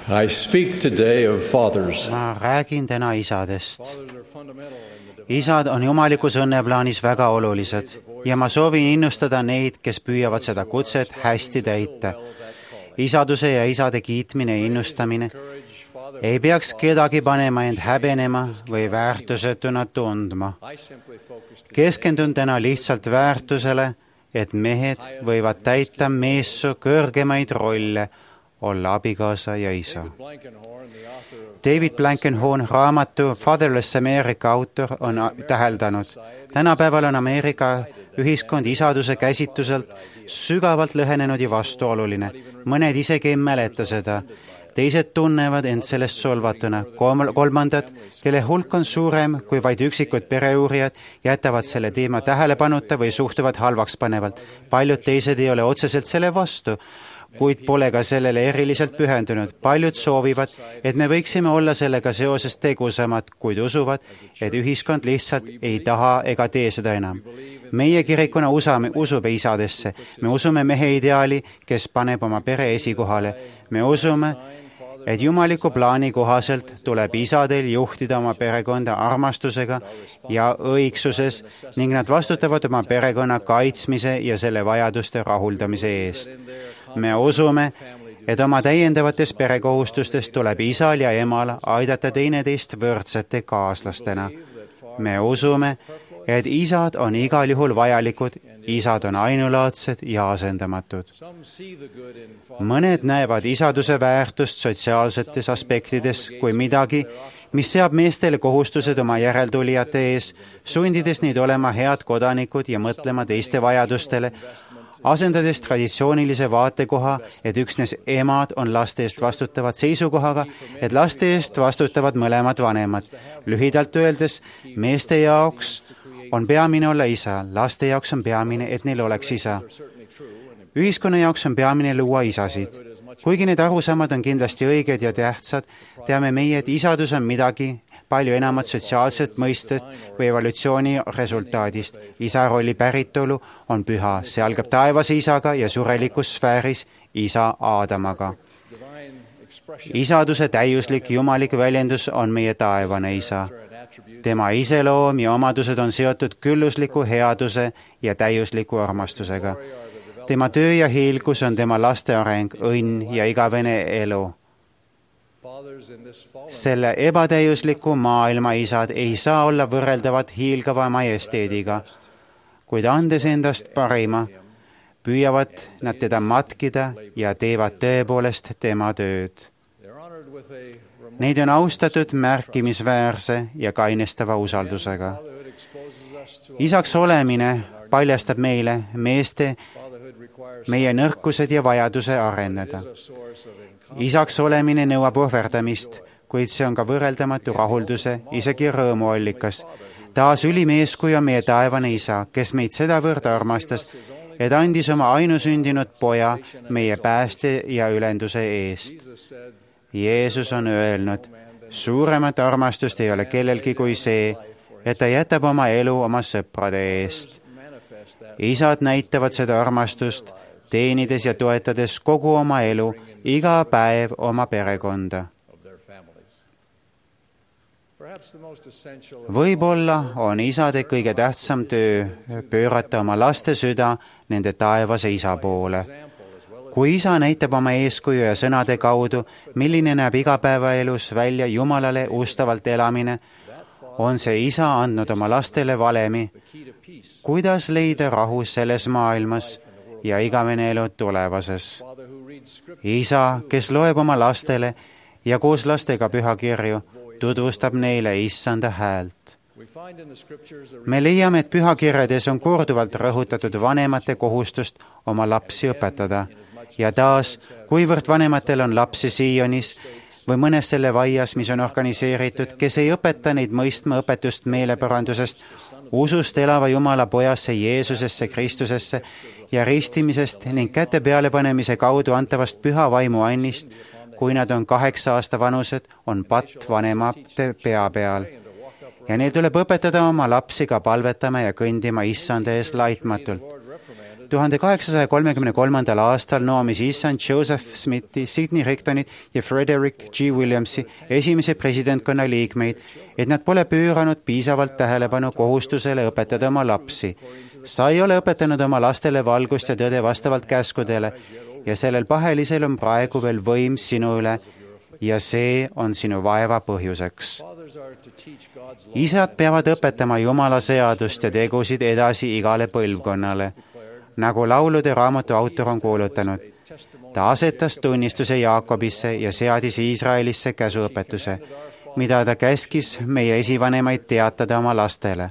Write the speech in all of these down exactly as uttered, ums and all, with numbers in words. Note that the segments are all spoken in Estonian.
I speak today of fathers. Ma räägin täna isadest. Isad on jumalikus õnneplaanis väga olulised ja ma soovin innustada neid, kes püüavad seda kutset hästi täita. Isaduse ja isade kiitmine ja innustamine ei peaks kedagi panema end häbenema või väärtusetuna tundma. Keskendun täna lihtsalt väärtusele, et mehed võivad täita meessoo kõrgemaid rolle, olla abikaasa ja isa. David Blankenhorn, raamatu Fatherless America autor, on täheldanud. Tänapäeval on Ameerika ühiskond isaduse käsitluselt sügavalt lõhenenud ja vastuoluline. Mõned isegi ei mäleta seda. Teised tunnevad end sellest solvatuna. Kolmandad, kelle hulk on suurem kui vaid üksikud pereuurijad, jätavad selle teema tähelepanuta või suhtuvad halvaks panevalt. Paljud teised ei ole otseselt selle vastu, kuid pole ka sellele eriliselt pühendunud. Paljud soovivad, et me võiksime olla sellega seoses tegusamad, kuid usuvad, et ühiskond lihtsalt ei taha ega tee seda enam. Meie kirikuna usame, usub isadesse. Me usume mehe ideaali, kes paneb oma pere esikohale. Me usume, et jumaliku plaani kohaselt tuleb isadel juhtida oma perekonda armastusega ja õigsuses ning nad vastutavad oma perekonna kaitsmise ja selle vajaduste rahuldamise eest. Me usume, et oma täiendavates perekohustustes tuleb isal ja emal aidata teineteist võrdsete kaaslastena. Me usume, et isad on igal juhul vajalikud, isad on ainulaadsed ja asendamatud. Mõned näevad isaduse väärtust sotsiaalsetes aspektides kui midagi, mis seab meestele kohustused oma järeltulijate ees, sundides neid olema head kodanikud ja mõtlema teiste vajadustele, asendades traditsioonilise vaatekoha, et üksnes emad on laste eest vastutavad seisukohaga, et laste eest vastutavad mõlemad vanemad. Lühidalt öeldes, meeste jaoks on peamine olla isa, laste jaoks on peamine, et neil oleks isa. Ühiskonna jaoks on peamine luua isasid. Kuigi need arusaamad on kindlasti õiged ja tähtsad, teame meie, et isadus on midagi palju enamat sotsiaalset mõistest või evolutsiooni resultaadist. Isa rolli päritolu on püha, see algab taevase isaga ja surelikus sfääris isa Aadamaga. Isaduse täiuslik jumalik väljendus on meie taevane isa. Tema iseloom ja omadused on seotud küllusliku headuse ja täiusliku armastusega. Tema töö ja hiilgus on tema laste areng, õnn ja igavene elu. Selle ebatäiusliku maailma isad ei saa olla võrreldavad hiilgava majesteediga, kuid andes endast parima, püüavad nad teda matkida ja teevad tõepoolest tema tööd. Neid on austatud märkimisväärse ja kainestava usaldusega. Isaks olemine paljastab meile, meeste, meie nõrkused ja vajaduse areneda. Isaks olemine nõuab ohverdamist, kuid see on ka võrreldamatu rahulduse, isegi rõõmuallikas. Taas ülim eeskuju on meie taevane isa, kes meid sedavõrd armastas, et andis oma ainusündinud poja meie pääste ja ülenduse eest. Jeesus on öelnud, suuremat armastust ei ole kellelgi kui see, et ta jätab oma elu oma sõprade eest. Isad näitavad seda armastust, teenides ja toetades kogu oma elu, iga päev oma perekonda. Võib-olla on isade kõige tähtsam töö pöörata oma laste süda nende taevase isa poole. Kui isa näitab oma eeskuju ja sõnade kaudu, milline näeb igapäevaelus välja Jumalale ustavalt elamine, on see isa andnud oma lastele valemi, kuidas leida rahu selles maailmas ja igavene elu tulevases. Isa, kes loeb oma lastele ja koos lastega pühakirju, tutvustab neile issanda häält. Me leiame, et pühakirjades on korduvalt rõhutatud vanemate kohustust oma lapsi õpetada. Ja taas, kuivõrd vanematel on lapsi Sionis või mõnes selle vaias, mis on organiseeritud, kes ei õpeta neid mõistma õpetust meeleparandusest, usust elava Jumala pojasse Jeesusesse, Kristusesse ja ristimisest ning käte pealepanemise kaudu antavast püha vaimu annist, kui nad on kaheksa aasta vanused, on patt vanemate pea peal. Ja neil tuleb õpetada oma lapsi ka palvetama ja kõndima issanda ees laitmatult. tuhande kaheksasaja kolmekümne kolmandal aastal noomis issand Joseph Smithi, Sidney Rigdonit ja Frederick G. Williamsi esimese presidentkonna liikmeid, et nad pole pööranud piisavalt tähelepanu kohustusele õpetada oma lapsi. Sa ei ole õpetanud oma lastele valgust ja tõde vastavalt käskudele ja sellel pahelisel on praegu veel võim sinu üle ja see on sinu vaeva põhjuseks. Isad peavad õpetama Jumala seadust ja tegusid edasi igale põlvkonnale, nagu laulude raamatu autor on kuulutanud. Ta asetas tunnistuse Jaakobisse ja seadis Iisraelisse käsuõpetuse, mida ta käskis meie esivanemaid teatada oma lastele.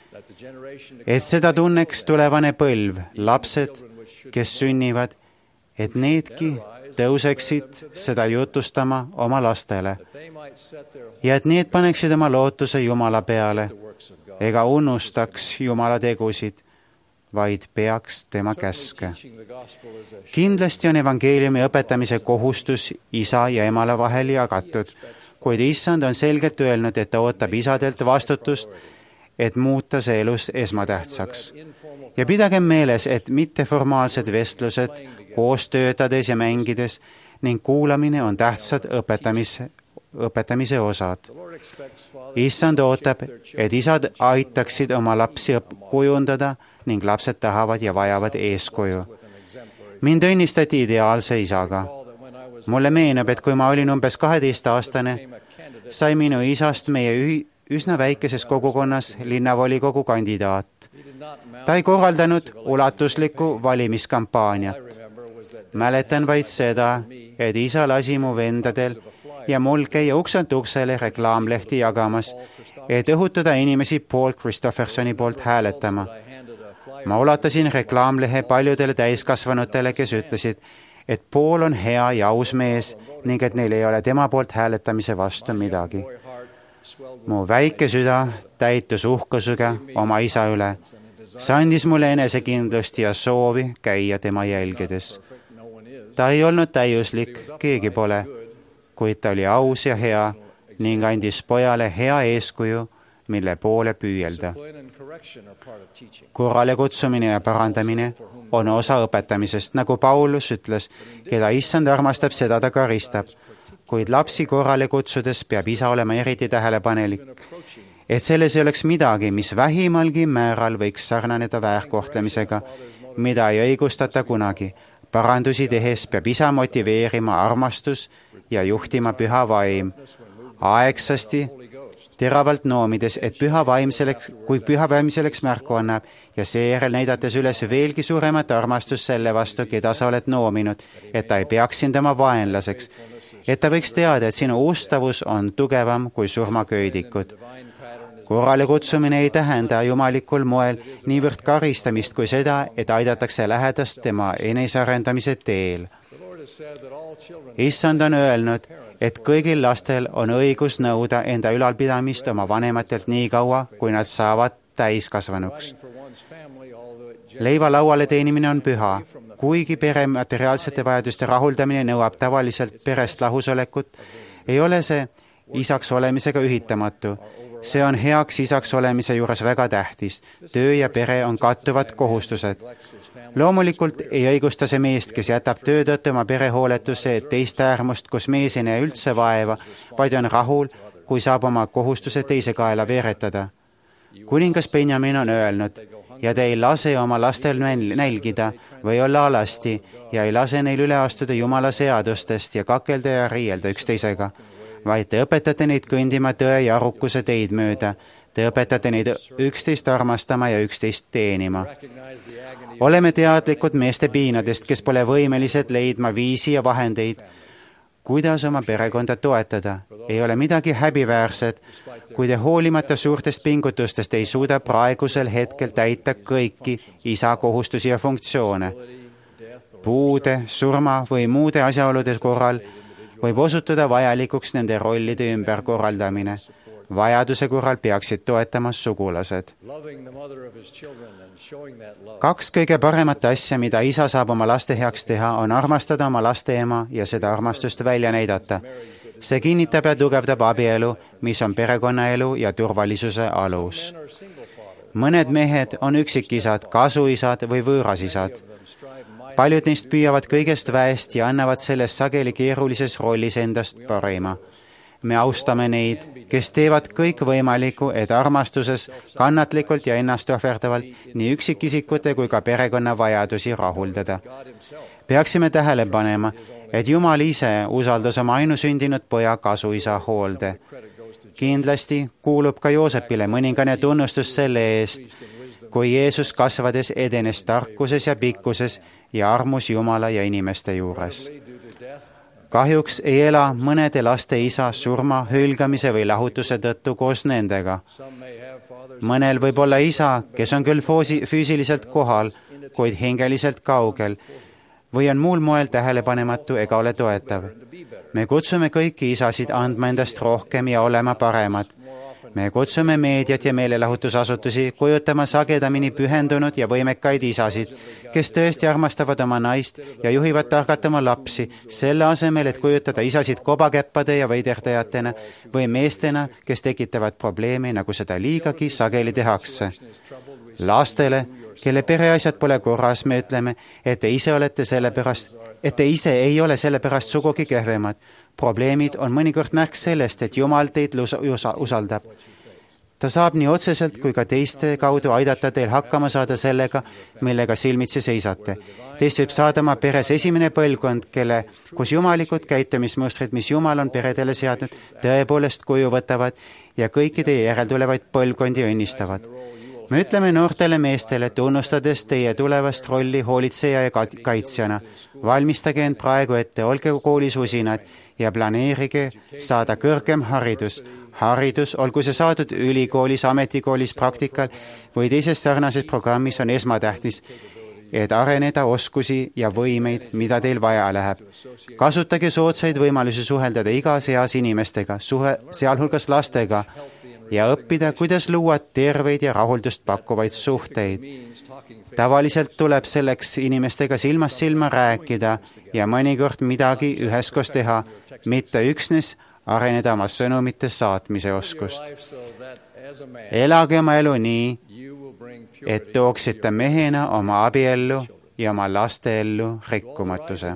Et seda tunneks tulevane põlv, lapsed, kes sünnivad, et needki tõuseksid seda jutustama oma lastele ja et need paneksid oma lootuse Jumala peale ega unustaks Jumala tegusid, vaid peaks tema käske. Kindlasti on evangeeliumi õpetamise kohustus isa ja emale vahel jagatud, kuid issand on selgelt öelnud, et ta ootab isadelt vastutust, et muuta see elus esmatähtsaks. Ja pidagem meeles, et mitteformaalsed vestlused koos töötades ja mängides ning kuulamine on tähtsad õpetamise, õpetamise osad. Issand ootab, et isad aitaksid oma lapsi kujundada ning lapsed tahavad ja vajavad eeskuju. Mind õnnistati ideaalse isaga. Mulle meenub, et kui ma olin umbes kaheteistaastane, sai minu isast meie ühi- üsna väikeses kogukonnas linnavolikogu kandidaat. Ta ei korraldanud ulatuslikku valimiskampaaniat. Mäletan vaid seda, et isa lasi mu vendadel ja mul käia ukselt uksele reklaamlehti jagamas, et õhutada inimesi Paul Christophersoni poolt hääletama. Ma ulatasin reklaamlehe paljudele täiskasvanutele, kes ütlesid, et Paul on hea ja aus mees ning et neil ei ole tema poolt hääletamise vastu midagi. Mu väike süda täitus uhkusega oma isa üle. See andis mulle enesekindlust ja soovi käia tema jälgedes. Ta ei olnud täiuslik, keegi pole, kuid ta oli aus ja hea ning andis pojale hea eeskuju, mille poole püüelda. Korrale kutsumine ja parandamine on osa õpetamisest, nagu Paulus ütles, keda issand armastab, seda ta karistab. Kuid lapsi korrale kutsudes peab isa olema eriti tähelepanelik, et selles ei oleks midagi, mis vähimalgi määral võiks sarnaneda väärkohtlemisega, mida ei õigustata kunagi. Parandusi tehes peab isa motiveerima armastus ja juhtima püha vaim. Aegsasti teravalt noomides, et püha vaim selleks, kui püha vaim selleks märku annab ja seejärel näidates üles veelgi suuremat armastust selle vastu, keda sa oled noominud, et ta ei peaks sind oma vaenlaseks, et ta võiks teada, et sinu ustavus on tugevam kui surmaköidikud. Korrale kutsumine ei tähenda jumalikul moel niivõrd karistamist kui seda, et aidatakse lähedast tema enesearendamise teel. Issand on öelnud, et kõigil lastel on õigus nõuda enda ülalpidamist oma vanematelt nii kaua, kui nad saavad täiskasvanuks. Leiva lauale teenimine on püha, kuigi pere materiaalsete vajaduste rahuldamine nõuab tavaliselt perest lahusolekut, ei ole see isaks olemisega ühitamatu. See on heaks isaks olemise juures väga tähtis. Töö ja pere on kattuvad kohustused. Loomulikult ei õigusta see meest, kes jätab töö tõttu oma perehooletusse teist äärmust, kus mees ei näe üldse vaeva, vaid on rahul, kui saab oma kohustuse teise kaela veeretada. Kuningas Benjamin on öelnud, ja te ei lase oma lastel nälgida või olla alasti ja ei lase neil üle astuda Jumala seadustest ja kakelda ja riielda üksteisega, vaid te õpetate neid kõndima tõe ja arukuse teid mööda. Te õpetate neid üksteist armastama ja üksteist teenima. Oleme teadlikud meeste piinadest, kes pole võimelised leidma viisi ja vahendeid, kuidas oma perekonda toetada. Ei ole midagi häbiväärset, kui te hoolimata suurtest pingutustest ei suuda praegusel hetkel täita kõiki isa kohustusi ja funktsioone. Puude, surma või muude asjaolude korral võib osutuda vajalikuks nende rollide ümberkorraldamine. Vajaduse korral peaksid toetama sugulased. Kaks kõige paremat asja, mida isa saab oma laste heaks teha, on armastada oma laste ema ja seda armastust välja näidata. See kinnitab ja tugevdab abielu, mis on perekonnaelu ja turvalisuse alus. mõned mehed on üksikisad, kasuisad või võõrasisad. Paljud neist püüavad kõigest väest ja annavad selles sageli keerulises rollis endast parima. Me austame neid, kes teevad kõik võimalikku, et armastuses kannatlikult ja ennast ohverdavalt nii üksikisikute kui ka perekonna vajadusi rahuldada. Peaksime tähele panema, et Jumal ise usaldas oma ainusündinud poja kasuisa hoolde. Kindlasti kuulub ka Joosepile mõningane tunnustus selle eest, kui Jeesus kasvades edenes tarkuses ja pikkuses ja armus Jumala ja inimeste juures. Kahjuks ei ela mõnede laste isa surma, hülgamise või lahutuse tõttu koos nendega. Mõnel võib olla isa, kes on küll füüsiliselt kohal, kuid hingeliselt kaugel, või on muul moel tähelepanematu ega ole toetav. Me kutsume kõiki isasid andma endast rohkem ja olema paremad. Me kutsume meediat ja meelelahutusasutusi kujutama sagedamini pühendunud ja võimekaid isasid, kes tõesti armastavad oma naist ja juhivad targalt oma lapsi, selle asemel, et kujutada isasid kobakäppade ja veiderdajatena või meestena, kes tekitavad probleemi, nagu seda liigagi sageli tehakse. Lastele, kelle pereasjad pole korras, me ütleme, et te ise olete sellepärast, et te ise ei ole sellepärast sugugi kehvemad. Probleemid on mõnikord märk sellest, et Jumal teid usaldab. Ta saab nii otseselt kui ka teiste kaudu aidata teil hakkama saada sellega, millega silmitsi seisate. Teist võib saada oma peres esimene põlvkond, kelle, kus jumalikud käitumismustrid, mis Jumal on peredele seadnud, tõepoolest kuju võtavad ja kõiki teie järeltulevaid põlvkondi õnnistavad. Me ütleme noortele meestele, tunnustades teie tulevast rolli hoolitseja ja kaitsjana. Valmistage end praegu ette, olge koolis usinad ja planeerige saada kõrgem haridus. Haridus, olgu see saadud ülikoolis, ametikoolis, praktikal või teises sarnases programmis, on esmatähtis, et areneda oskusi ja võimeid, mida teil vaja läheb. Kasutage soodsaid võimalusi suheldada igas eas inimestega, suhe, sealhulgas lastega, ja õppida, kuidas luua terveid ja rahuldust pakkuvaid suhteid. Tavaliselt tuleb selleks inimestega silmast silma rääkida ja mõnikord midagi üheskoos teha, mitte üksnes areneda oma sõnumite saatmise oskust. Elage oma elu nii, et tooksite mehena oma abiellu ja oma laste ellu rikkumatuse.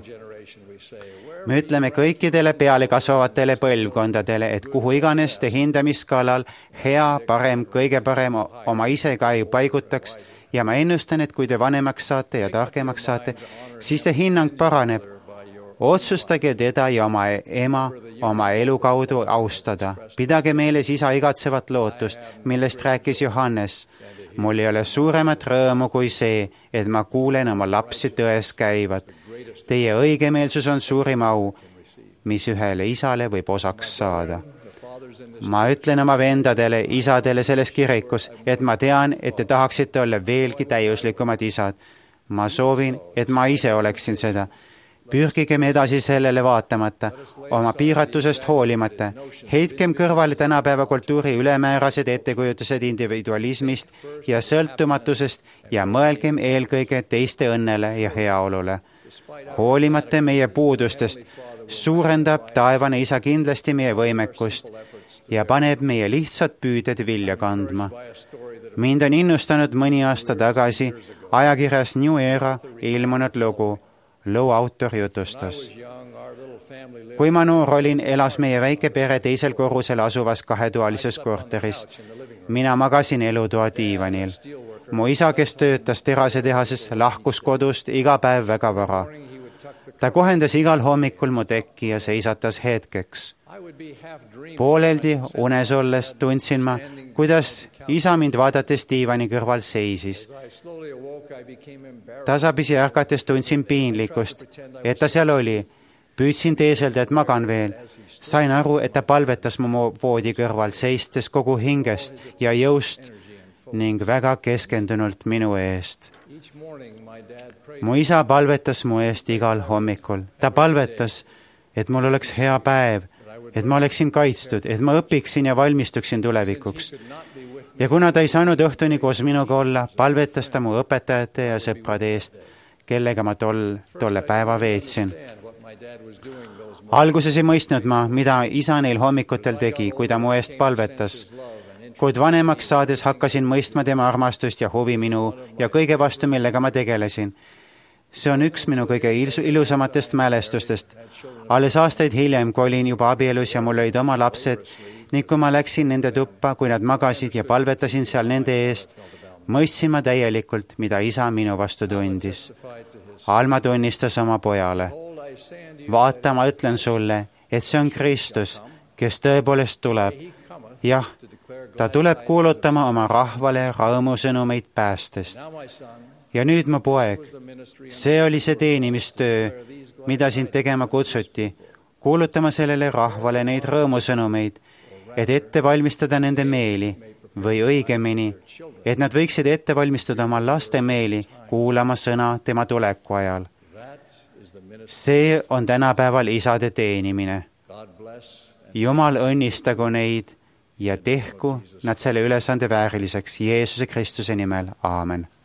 Me ütleme kõikidele peale kasvavatele põlvkondadele, et kuhu iganes te hindamisskaalal hea, parem, kõige parem oma ise ka ei paigutaks ja ma ennustan, et kui te vanemaks saate ja targemaks saate, siis see hinnang paraneb. Otsustage teda ja oma ema oma elu kaudu austada. Pidage meeles isa igatsevat lootust, millest rääkis Johannes. Mul ei ole suuremat rõõmu kui see, et ma kuulen oma lapsi tões käivat. Teie õigemeelsus on suurim au, mis ühele isale võib osaks saada. Ma ütlen oma vendadele, isadele selles kirikus, et ma tean, et te tahaksite olla veelgi täiuslikumad isad. Ma soovin, et ma ise oleksin seda. Pürgigem edasi sellele vaatamata, oma piiratusest hoolimata. Heitkem kõrvale tänapäeva kultuuri ülemäärased ettekujutused individualismist ja sõltumatusest ja mõelgem eelkõige teiste õnnele ja heaolule. Hoolimata meie puudustest suurendab taevane isa kindlasti meie võimekust ja paneb meie lihtsad püüded vilja kandma. Mind on innustanud mõni aasta tagasi ajakirjas New Era ilmunud lugu. Loo autor jutustas. Kui ma noor olin, elas meie väike pere teisel korrusel asuvas kahetoalises korteris. Mina magasin elutoa diivanil. Mu isa, kes töötas terasetehases, lahkus kodust iga päev väga vara. Ta kohendas igal hommikul mu tekki ja seisatas hetkeks. Pooleldi unes olles tundsin ma, kuidas isa mind vaadates diivani kõrval seisis. Tasapisi ärkates tundsin piinlikkust, et ta seal oli. Püüdsin teeselda, et magan veel. Sain aru, et ta palvetas mu voodi kõrval, seistes kogu hingest ja jõust ning väga keskendunult minu eest. Mu isa palvetas mu eest igal hommikul. Ta palvetas, et mul oleks hea päev, et ma oleksin kaitstud, et ma õpiksin ja valmistuksin tulevikuks. Ja kuna ta ei saanud õhtuni koos minuga olla, palvetas ta mu õpetajate ja sõprade eest, kellega ma tol, tolle päeva veetsin. Alguses ei mõistnud ma, mida isa neil hommikutel tegi, kui ta mu eest palvetas. kuid vanemaks saades hakkasin mõistma tema armastust ja huvi minu ja kõige vastu, millega ma tegelesin. See on üks minu kõige ilusamatest mälestustest. Alles aastaid hiljem, kui olin juba abielus ja mul olid oma lapsed ning kui ma läksin nende tuppa, kui nad magasid ja palvetasin seal nende eest, mõistsin ma täielikult, mida isa minu vastu tundis. Alma tunnistas oma pojale: vaata, ma ütlen sulle, et see on Kristus, kes tõepoolest tuleb. Jah, ta tuleb kuulutama oma rahvale rõõmusõnumeid päästest. Ja nüüd, mu poeg, see oli see teenimistöö, mida sind tegema kutsuti, kuulutama sellele rahvale neid rõõmusõnumeid, et ette valmistada nende meeli, või õigemini, et nad võiksid ette valmistada oma laste meeli kuulama sõna tema tuleku ajal. See on tänapäeval isade teenimine. Jumal õnnistagu neid ja tehku nad selle ülesande vääriliseks Jeesuse Kristuse nimel. Aamen.